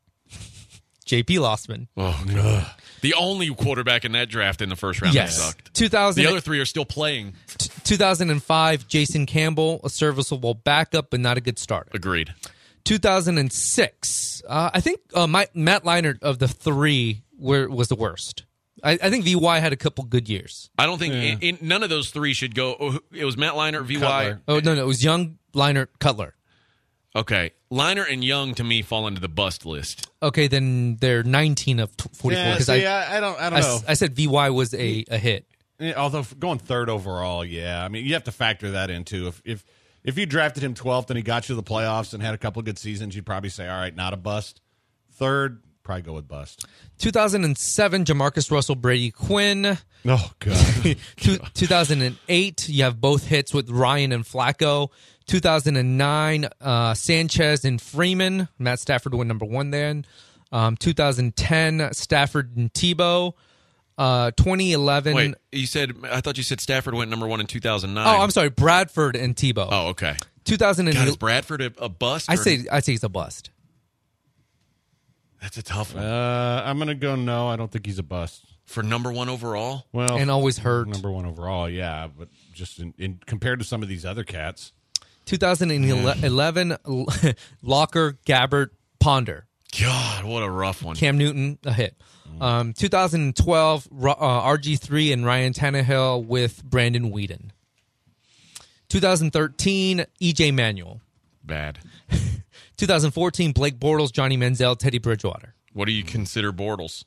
J P Lossman. Oh, God. The only quarterback in that draft in the first round Yes. that sucked. two thousand, The other three are still playing. t- two thousand five, Jason Campbell, a serviceable backup, but not a good starter. Agreed. two thousand six, uh, I think uh, my, Matt Leinart of the three were, was the worst. I, I think V Y had a couple good years. I don't think in, in, none of those three should go. Oh, it was Matt Leinart, V Y. Cutler. Oh, no, no, it was Young, Leinart, Cutler. Okay. Leinart and Young, to me, fall into the bust list. Okay, then they're nineteen of t- forty-four. Yeah, Because see, I, I, I don't, I don't I, know. s- I said V Y was a, a hit. Yeah, although going third overall, yeah. I mean, you have to factor that into. If if if you drafted him twelfth and he got you to the playoffs and had a couple of good seasons, you'd probably say, all right, not a bust. Third, probably go with bust. two thousand seven, Jamarcus Russell, Brady Quinn. Oh, God. Two, two thousand eight, you have both hits with Ryan and Flacco. two thousand nine, uh, Sanchez and Freeman. Matt Stafford went number one then. Um, two thousand ten, Stafford and Tebow. Uh, twenty eleven. Wait, you said, I thought you said Stafford went number one in two thousand nine. Oh, I'm sorry, Bradford and Tebow. Oh, okay. two thousand God, is Bradford a, a bust? I or- say I say he's a bust. That's a tough one. Uh, I'm going to go no. I don't think he's a bust. For number one overall? Well, And always hurt. Number one overall, yeah. But just in, in compared to some of these other cats. two thousand eleven, Locker, Gabbert, Ponder. God, what a rough one. Cam Newton, a hit. Um, two thousand twelve, uh, R G three and Ryan Tannehill with Brandon Whedon. two thousand thirteen, E J Manuel. Bad. two thousand fourteen, Blake Bortles, Johnny Manziel, Teddy Bridgewater. What do you consider Bortles?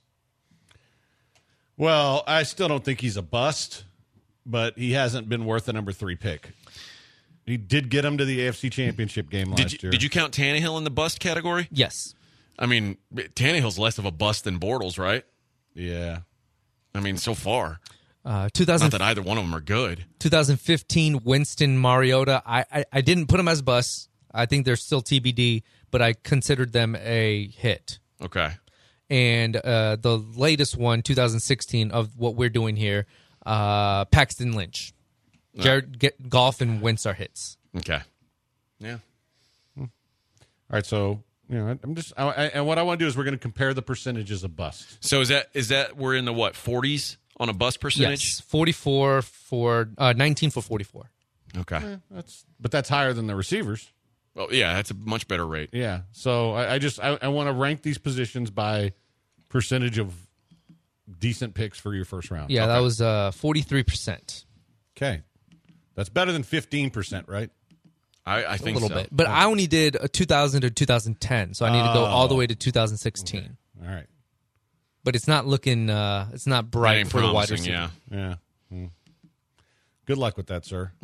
Well, I still don't think he's a bust, but he hasn't been worth the number three pick. He did get him to the A F C Championship game last Did you, year. did you count Tannehill in the bust category? Yes. I mean, Tannehill's less of a bust than Bortles, right? Yeah. I mean, so far. Uh, two thousand, Not that either one of them are good. two thousand fifteen, Winston Mariota. I, I, I didn't put them as busts. I think they're still T B D, but I considered them a hit. Okay. And uh, the latest one, two thousand sixteen, of what we're doing here, uh, Paxton Lynch. Jared get, Goff and Wentz are hits. Okay. Yeah. All right, so you know, I'm just, I, I, and what I want to do is we're going to compare the percentages of busts. So is that is that we're in the what forties on a bust percentage? Yes, forty-four for uh, nineteen for forty-four. Okay. Eh, that's, but that's higher than the receivers. Well, yeah, that's a much better rate. Yeah. So I, I just I, I want to rank these positions by percentage of decent picks for your first round. Yeah, Okay. that was uh, forty-three percent. Okay. That's better than fifteen percent, right? I, I A think little so. bit. But I only did a two thousand to two thousand ten, so I need to go all the way to two thousand sixteen. All right. But it's not looking, uh, it's not That bright ain't for the wide promising, receiver. yeah. Yeah. Hmm. Good luck with that, sir.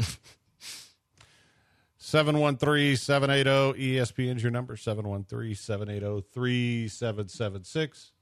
seven one three, seven eight zero, E S P N is your number, seven one three, seven eight zero, three seven seven six.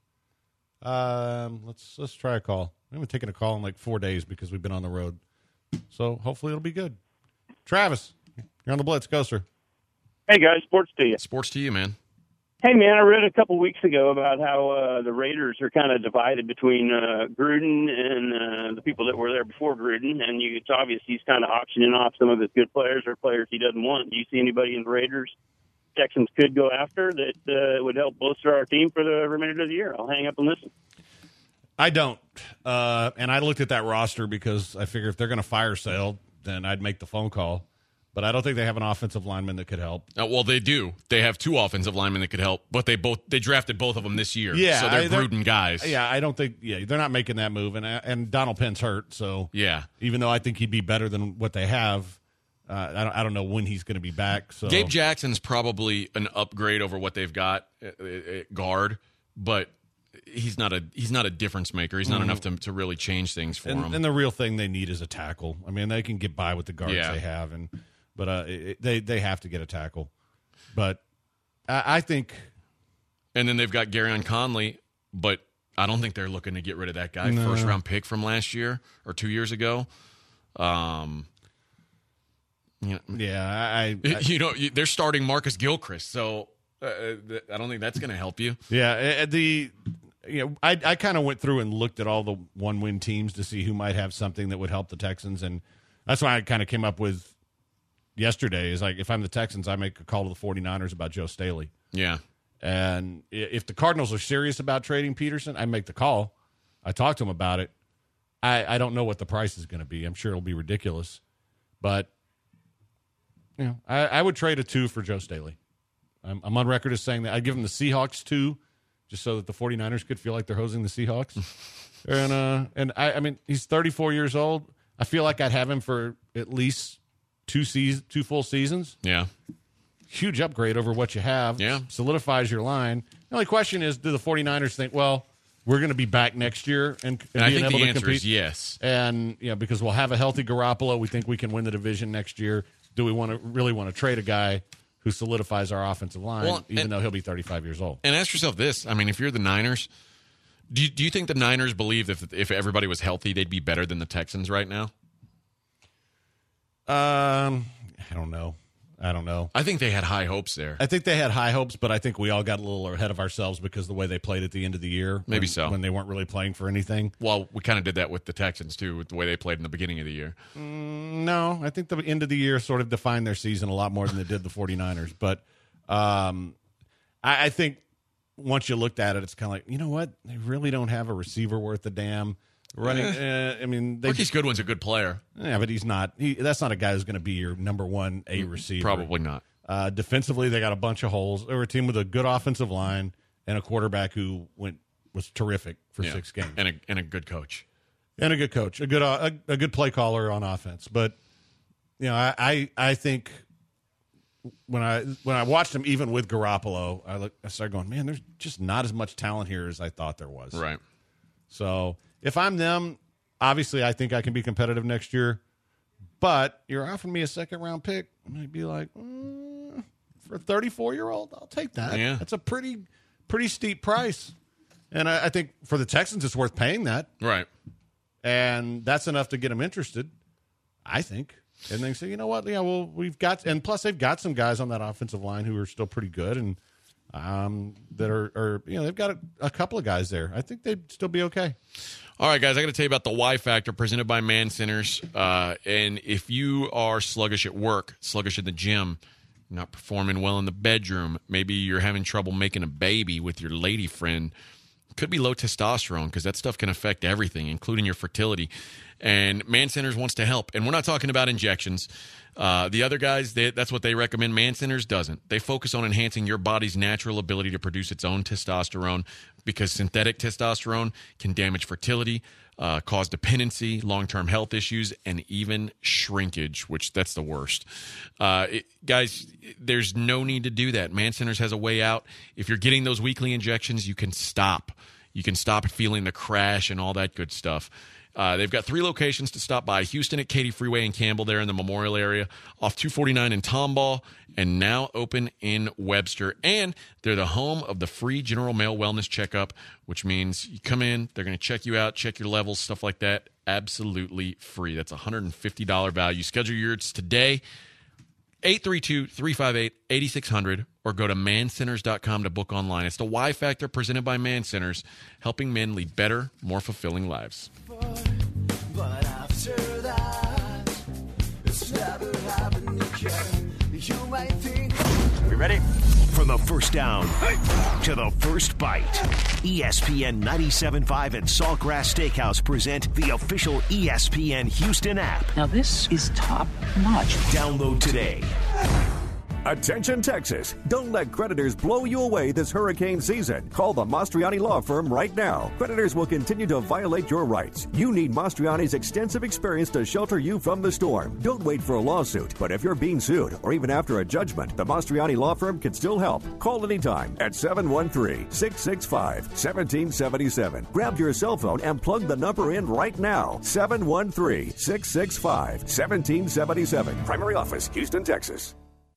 Um, let's let's try a call. We haven't taken a call in like four days because we've been on the road. So hopefully it'll be good. Travis, you're on the Blitz. Go, sir. Hey, guys, sports to you. Sports to you, man. Hey, man, I read a couple weeks ago about how uh, the Raiders are kind of divided between uh, Gruden and uh, the people that were there before Gruden, and you, it's obvious he's kind of auctioning off some of his good players or players he doesn't want. Do you see anybody in the Raiders Texans could go after that uh, would help bolster our team for the remainder of the year? I'll hang up and listen. I don't. Uh, and I looked at that roster because I figure if they're going to fire Sale, then I'd make the phone call. But I don't think they have an offensive lineman that could help. Uh, well, they do. They have two offensive linemen that could help, but they both they drafted both of them this year. Yeah, so they're I- they're- Gruden guys. Yeah, I don't think. Yeah, they're not making that move, and and Donald Penn's hurt. So Yeah. even though I think he'd be better than what they have, uh, I don't. I don't know when he's going to be back. So Gabe Jackson's probably an upgrade over what they've got at, at guard, but he's not a he's not a difference maker. He's not Mhm. enough to to really change things for and, him. and the real thing they need is a tackle. I mean, they can get by with the guards Yeah. they have, and but uh, it, they they have to get a tackle. But I, I think. And then they've got Garyon Conley, but I don't think they're looking to get rid of that guy. No. First round pick from last year or two years ago. Um, you know, Yeah, I. I you know you- they're starting Marcus Gilchrist, so uh, th- I don't think that's going to help you. Yeah, uh, the you know, I I kind of went through and looked at all the one win teams to see who might have something that would help the Texans, and that's why I kind of came up with yesterday is like if I'm the Texans, I make a call to the 49ers about Joe Staley, Yeah, and i- if the Cardinals are serious about trading Peterson, I make the call. I talked to him about it. I I don't know what the price is going to be. I'm sure it'll be ridiculous, but you know, I, I would trade a two for Joe Staley. I'm, I'm on record as saying that I'd give him the Seahawks two, just so that the 49ers could feel like they're hosing the Seahawks. and uh, and I, I mean, he's thirty-four years old. I feel like I'd have him for at least two seasons, two full seasons. yeah. Huge upgrade over what you have. Yeah. Solidifies your line. The only question is, do the 49ers think, well, we're going to be back next year and, and, And I being think able the to answer compete? is yes. And you know, because we'll have a healthy Garoppolo, we think we can win the division next year. Do we want to really want to trade a guy who solidifies our offensive line, Well, even and- though he'll be thirty-five years old? And ask yourself this. I mean, if you're the Niners, do you, do you think the Niners believe that if, if everybody was healthy, they'd be better than the Texans right now? Um, I don't know. I don't know. I think they had high hopes there. I think they had high hopes, but I think we all got a little ahead of ourselves because of the way they played at the end of the year. Maybe when, so. When they weren't really playing for anything. Well, we kind of did that with the Texans, too, with the way they played in the beginning of the year. Mm, no, I think the end of the year sort of defined their season a lot more than it did the 49ers. But um, I, I think once you looked at it, it's kind of like, you know what? They really don't have a receiver worth a damn. Running, uh, I mean, they, Marquise Goodwin's a good player. yeah, but he's not. He, that's not a guy who's going to be your number one A receiver. Probably not. Uh, defensively, they got a bunch of holes. They were a team with a good offensive line and a quarterback who went was terrific for Yeah. six games, And a, and a good coach. and a good coach, a good uh, a, a good play caller on offense. But you know, I, I I think when I when I watched him, even with Garoppolo, I look I started going, man, there's just not as much talent here as I thought there was. Right. So if I'm them, obviously I think I can be competitive next year. But you're offering me a second round pick, I might be like, mm, for a thirty-four year old, I'll take that. Yeah. That's a pretty pretty steep price, and I, I think for the Texans, it's worth paying that, Right. and that's enough to get them interested. I think, and they say, you know what, yeah, well, we've got, and plus they've got some guys on that offensive line who are still pretty good, and um, that are, are you know, they've got a, a couple of guys there. I think they'd still be okay. All right, guys, I got to tell you about the Y Factor presented by Man Centers. Uh, and if you are sluggish at work, sluggish in the gym, not performing well in the bedroom, maybe you're having trouble making a baby with your lady friend, could be low testosterone because that stuff can affect everything, including your fertility. And Man Centers wants to help. And we're not talking about injections. Uh, the other guys, they, that's what they recommend. Man Centers doesn't. They focus on enhancing your body's natural ability to produce its own testosterone because synthetic testosterone can damage fertility, uh, cause dependency, long-term health issues, and even shrinkage, which that's the worst. Uh, it, guys, there's no need to do that. Man Centers has a way out. If you're getting those weekly injections, you can stop. You can stop feeling the crash and all that good stuff. Uh, they've got three locations to stop by. Houston at Katy Freeway and Campbell there in the Memorial area, off two forty-nine in Tomball, and now open in Webster. And they're the home of the free General Mail Wellness Checkup, which means you come in, they're going to check you out, check your levels, stuff like that. Absolutely free. That's a one hundred fifty dollars value. Schedule yours today, eight three two, three five eight, eight six zero zero, or go to man centers dot com to book online. It's the Y Factor presented by Man Centers, helping men lead better, more fulfilling lives. But after that, it's never happened again. You might think. We ready? From the first down to the first bite, E S P N ninety-seven point five and Saltgrass Steakhouse present the official E S P N Houston app. Now this is top notch. Download today. Attention, Texas. Don't let creditors blow you away this hurricane season. Call the Mastriani Law Firm right now. Creditors will continue to violate your rights. You need Mastriani's extensive experience to shelter you from the storm. Don't wait for a lawsuit, but if you're being sued or even after a judgment, the Mastriani Law Firm can still help. Call anytime at seven one three, six six five, one seven seven seven. Grab your cell phone and plug the number in right now. seven one three, six six five, one seven seven seven. Primary office, Houston, Texas.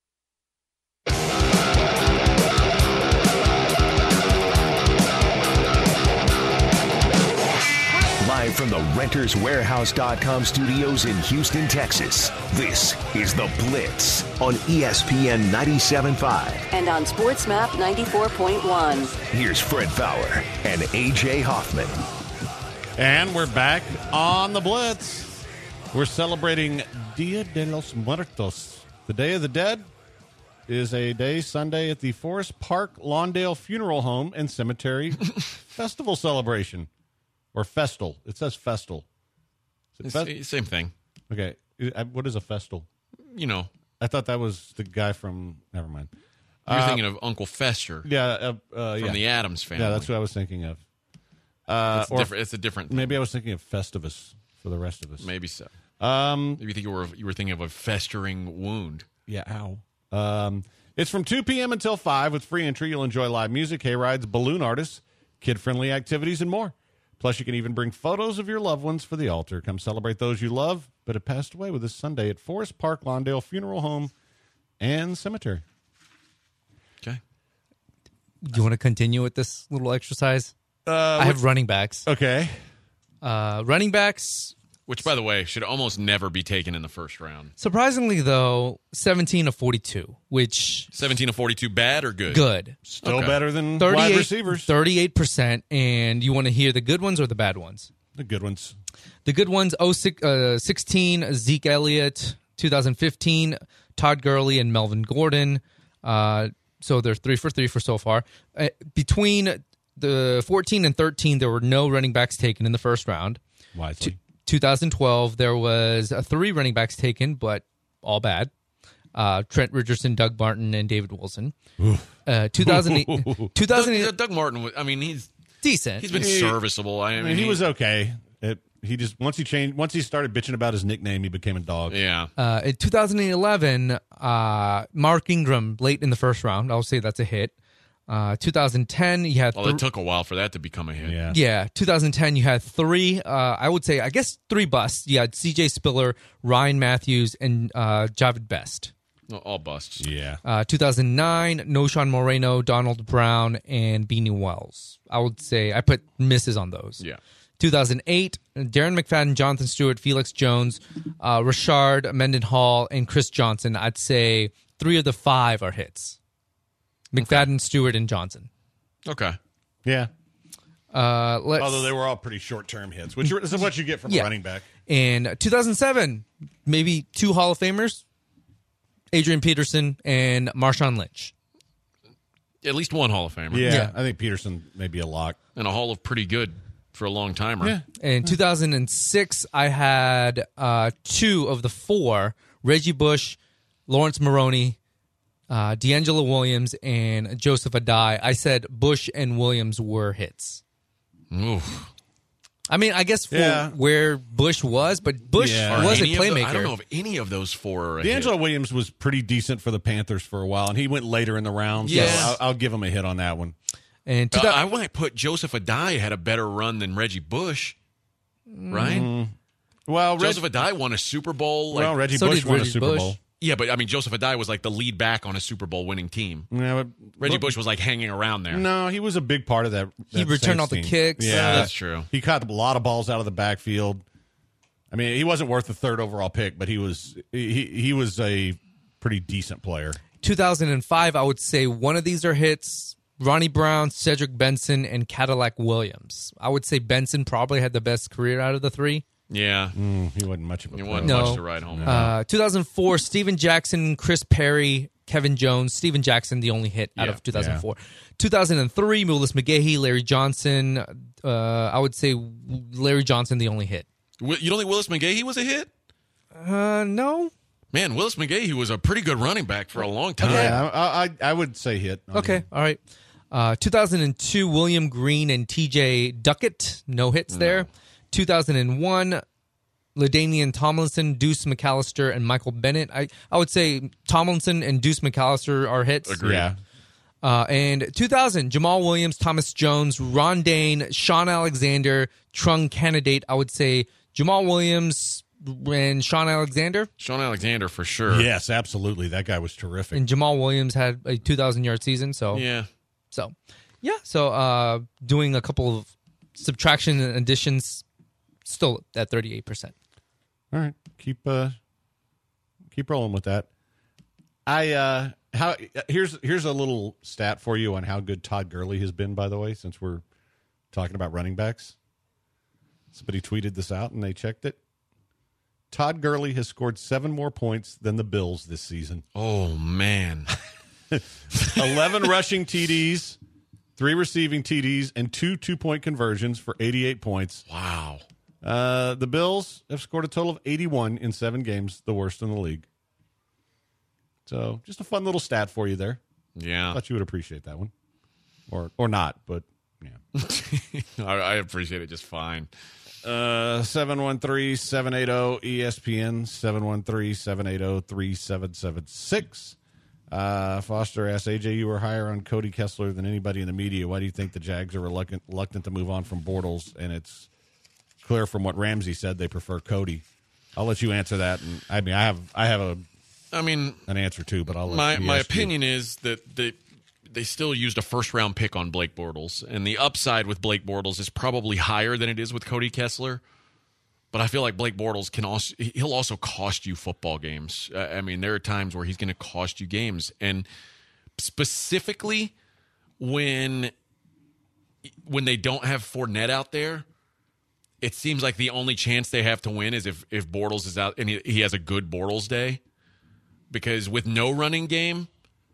Live from the Renters Warehouse dot com studios in Houston, Texas, this is The Blitz on E S P N ninety-seven point five. And on SportsMap ninety-four point one. Here's Fred Fowler and A J Hoffman. And we're back on The Blitz. We're celebrating Dia de los Muertos. The Day of the Dead is a day Sunday at the Forest Park Lawndale Funeral Home and Cemetery Festival celebration. Or festal. It says festal. Is it It's, same thing. Okay. What is a festal? You know. I thought that was the guy from... Never mind. You're uh, thinking of Uncle Fester. Yeah. Uh, uh, from yeah. the Addams family. Yeah, that's what I was thinking of. Uh, it's, or different, it's a different thing. Maybe I was thinking of Festivus for the rest of us. Maybe so. Um, maybe you, think you, were, you were thinking of a festering wound. Yeah, ow. Um, it's from two p.m. until five with free entry. You'll enjoy live music, hay rides, balloon artists, kid-friendly activities, and more. Plus, you can even bring photos of your loved ones for the altar. Come celebrate those you love but have passed away with us Sunday at Forest Park Lawndale Funeral Home and Cemetery. Okay. Do you want to continue with this little exercise? Uh, I have running backs. Okay. Uh, running backs. Which, by the way, should almost never be taken in the first round. Surprisingly, though, seventeen of forty-two, which... seventeen of forty-two, bad or good? Good. Still Okay. better than wide receivers. thirty-eight percent, and you want to hear the good ones or the bad ones? The good ones. The good ones, oh, six, uh, sixteen, Zeke Elliott, two thousand fifteen, Todd Gurley and Melvin Gordon. Uh, so they're three for three for so far. Uh, between the fourteen and thirteen, there were no running backs taken in the first round. Wisely. twenty twelve, there was uh, three running backs taken, but all bad. Uh, Trent Richardson, Doug Martin, and David Wilson. Uh, two thousand eight, two thousand eight, Doug, Doug Martin, was- I mean, he's decent. he's been He- serviceable. I I mean, mean, he was okay. It, he just once he changed, once he started bitching about his nickname, he became a dog. Yeah. Uh, in two thousand eleven, uh, Mark Ingram late in the first round. I'll say that's a hit. Uh, two thousand ten, you had Well, th- it took a while for that to become a hit. Yeah. yeah. two thousand ten, you had three. Uh, I would say, I guess, three busts. You had C J Spiller, Ryan Matthews, and uh, Javid Best. All busts. Yeah. Uh, two thousand nine, Noshawn Moreno, Donald Brown, and Beanie Wells. I would say I put misses on those. Yeah. two thousand eight, Darren McFadden, Jonathan Stewart, Felix Jones, uh, Rashard Mendenhall, and Chris Johnson. I'd say three of the five are hits. McFadden, Stewart, and Johnson. Okay. Yeah. Uh, let's, Although they were all pretty short-term hits, which is what you get from Yeah. a running back. In two thousand seven, maybe two Hall of Famers, Adrian Peterson and Marshawn Lynch. At least one Hall of Famer. Yeah, Yeah. I think Peterson may be a lock. And a Hall of pretty good for a long timer. Yeah. In two thousand six, I had uh, two of the four, Reggie Bush, Lawrence Maroney, uh, D'Angelo Williams, and Joseph Adai. I said Bush and Williams were hits. Oof. I mean, I guess for Yeah. where Bush was, but Bush Yeah. was a Any of the- playmaker. I don't know if any of those four are a D'Angelo hit. Williams was pretty decent for the Panthers for a while, and he went later in the round. So Yes. I'll, I'll give him a hit on that one. And two Uh, thou- I might put Joseph Adai had a better run than Reggie Bush. Right? Mm. Well, Reg- Joseph Adai won a Super Bowl. Like, well, Reggie So Bush did won a Reggie Super Bush. Bowl. yeah, but I mean, Joseph Adai was like the lead back on a Super Bowl winning team. Yeah, but- Reggie but- Bush was like hanging around there. No, he was a big part of that. He that returned Saints all the team. kicks. Yeah, That's true. He caught a lot of balls out of the backfield. I mean, he wasn't worth the third overall pick, but he was he he was a pretty decent player. two thousand five, I would say one of these are hits. Ronnie Brown, Cedric Benson, and Cadillac Williams. I would say Benson probably had the best career out of the three. Yeah. Mm, he wasn't much of a It player. wasn't No. much to ride home. Uh, two thousand four, Steven Jackson, Chris Perry, Kevin Jones. Steven Jackson, the only hit out Yeah. of two thousand four. two thousand three, Willis McGahee, Larry Johnson. Uh, I would say Larry Johnson, the only hit. Wi- You don't think Willis McGahee was a hit? Uh, no. Man, Willis McGahee was a pretty good running back for a long time. Yeah, I, I I would say hit. on Okay, him. all right. Uh, two thousand two, William Green and T J Duckett. No hits there. two thousand one, LaDainian Tomlinson, Deuce McAllister, and Michael Bennett. I, I would say Tomlinson and Deuce McAllister are hits. Agreed. Yeah. Uh, and two thousand, Jamal Williams, Thomas Jones, Ron Dane, Sean Alexander, Trung candidate. I would say Jamal Williams and Sean Alexander. Sean Alexander for sure. Yes, absolutely. That guy was terrific. And Jamal Williams had a two thousand yard season. So, Yeah. so yeah. So uh, doing a couple of subtraction and additions, still at thirty-eight percent. All right, keep uh, keep rolling with that. I uh, how here's here's a little stat for you on how good Todd Gurley has been. By the way, since we're talking about running backs, somebody tweeted this out and they checked it. Todd Gurley has scored seven more points than the Bills this season. Oh, man. eleven rushing T Ds, three receiving T Ds, and two two-point conversions for eighty-eight points. Wow. Uh, the Bills have scored a total of eighty-one in seven games, the worst in the league. So just a fun little stat for you there. Yeah. Thought you would appreciate that one. Or or not, but yeah. I, I appreciate it just fine. Uh, seven one three, seven eight zero, E S P N, seven one three, seven eight zero, three seven seven six. Uh, Foster asks, A J, you were higher on Cody Kessler than anybody in the media. Why do you think the Jags are reluctant, reluctant to move on from Bortles? And it's clear from what Ramsey said they prefer Cody. I'll let you answer that. And I mean, I have I have a I mean an answer too, but I'll let my you my ask opinion you. is that they they still used a first round pick on Blake Bortles, and the upside with Blake Bortles is probably higher than it is with Cody Kessler. But I feel like Blake Bortles can also he'll also cost you football games. Uh, I mean, there are times where he's going to cost you games, and specifically when when they don't have Fournette out there, it seems like the only chance they have to win is if if Bortles is out and he, he has a good Bortles day. Because with no running game,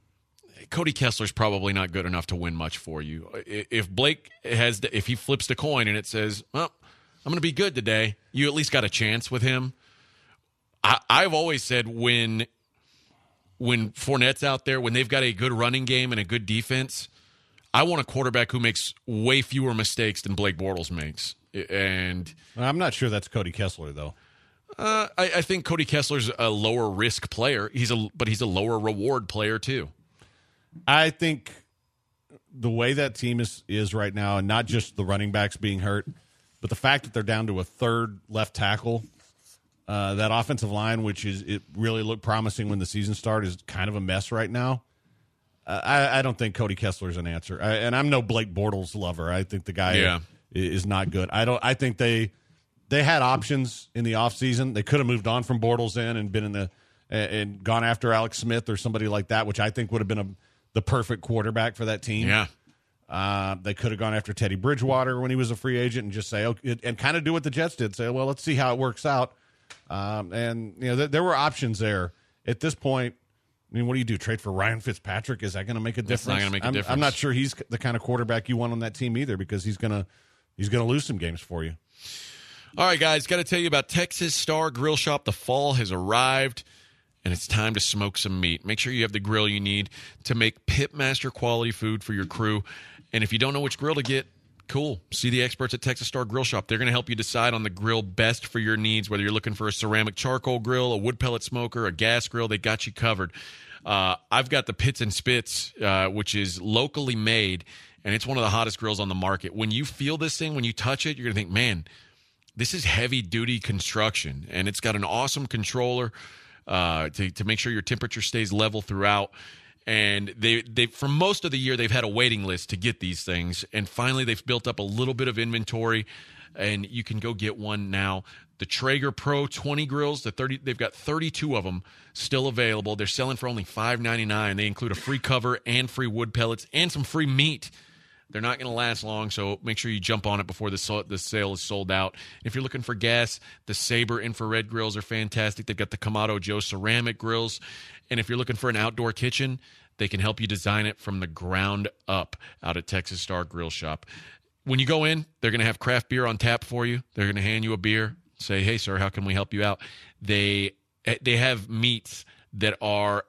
Cody Kessler's probably not good enough to win much for you. If Blake has if he flips the coin and it says, well, I'm going to be good today, you at least got a chance with him. I, I've always said when when Fournette's out there, when they've got a good running game and a good defense, I want a quarterback who makes way fewer mistakes than Blake Bortles makes. And I'm not sure that's Cody Kessler, though. Uh, I, I think Cody Kessler's a lower risk player. He's a but he's a lower reward player too. I think the way that team is is right now, and not just the running backs being hurt, but the fact that they're down to a third left tackle, uh, that offensive line, which is it really looked promising when the season started, is kind of a mess right now. Uh, I, I don't think Cody Kessler's an answer, I, and I'm no Blake Bortles lover. I think the guy yeah. is not good. I don't. I think they they had options in the offseason. They could have moved on from Bortles in and been in the and gone after Alex Smith or somebody like that, which I think would have been a, the perfect quarterback for that team. Yeah. Uh, they could have gone after Teddy Bridgewater when he was a free agent and just say, okay, and kind of do what the Jets did, say, well, let's see how it works out. Um, and you know, th- there were options there. At this point, I mean, what do you do? Trade for Ryan Fitzpatrick? Is that going to make a difference? That's not gonna make a I'm, difference. I'm not sure he's the kind of quarterback you want on that team either, because he's gonna he's gonna lose some games for you. All right, guys, got to tell you about Texas Star Grill Shop. The fall has arrived, and it's time to smoke some meat. Make sure you have the grill you need to make Pitmaster quality food for your crew. And if you don't know which grill to get, cool. See the experts at Texas Star Grill Shop. They're going to help you decide on the grill best for your needs, whether you're looking for a ceramic charcoal grill, a wood pellet smoker, a gas grill. They got you covered. Uh, I've got the Pits and Spits, uh, which is locally made, and it's one of the hottest grills on the market. When you feel this thing, when you touch it, you're going to think, man, this is heavy-duty construction, and it's got an awesome controller uh, to, to make sure your temperature stays level throughout. And they, they, for most of the year, they've had a waiting list to get these things. And finally, they've built up a little bit of inventory, and you can go get one now. The Traeger Pro twenty grills, the thirty, they've got thirty-two of them still available. They're selling for only five ninety-nine. They include a free cover and free wood pellets and some free meat. They're not going to last long, so make sure you jump on it before the, so- the sale is sold out. If you're looking for gas, the Sabre infrared grills are fantastic. They've got the Kamado Joe ceramic grills. And if you're looking for an outdoor kitchen, they can help you design it from the ground up out at Texas Star Grill Shop. When you go in, they're going to have craft beer on tap for you. They're going to hand you a beer, say, hey, sir, how can we help you out? They they have meats that are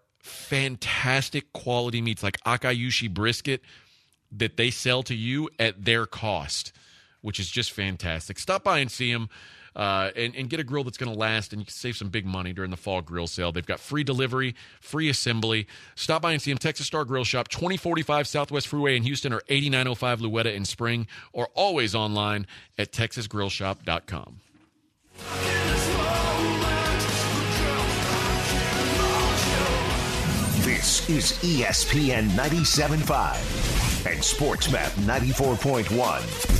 fantastic quality meats, like Akayushi brisket, that they sell to you at their cost, which is just fantastic. Stop by and see them uh, and, and get a grill that's going to last, and you can save some big money during the fall grill sale. They've got free delivery, free assembly. Stop by and see them. Texas Star Grill Shop, twenty forty-five Southwest Freeway in Houston, or eighty-nine oh five Louetta in Spring, or always online at texas grill shop dot com. This is E S P N ninety-seven point five and SportsMap ninety-four point one.